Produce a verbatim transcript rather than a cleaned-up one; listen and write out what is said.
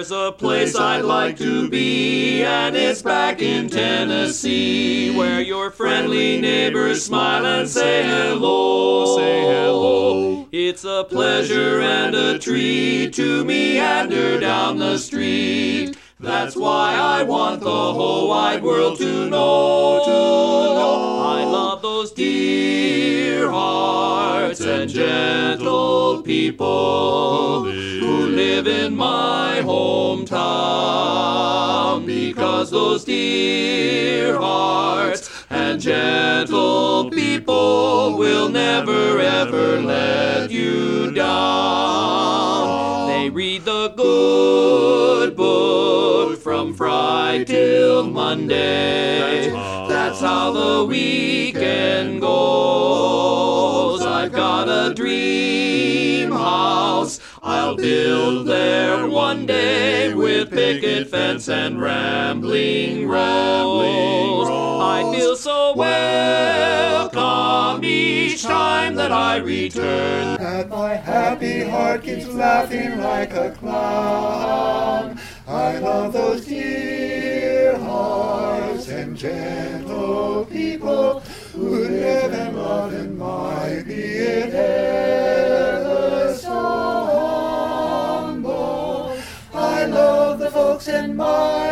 There's a place I'd like to be, and it's back in Tennessee, where your friendly neighbors smile and say hello. Say hello. It's a pleasure and a treat to meander down the street. That's why I want the whole wide world to know, to know. I love those dear hearts and gentle people who live in my hometown, because those dear hearts and gentle people will never ever let you down. They read the good book from Friday till Monday. That's how the weekend goes. I've got a dream house I'll build there one day, with picket fence and rambling rose. I feel so welcome each time that I return, that my happy heart keeps laughing like a clown. I love those dear hearts and gentle people who live and love in my, be it ever so humble. I love the folks in my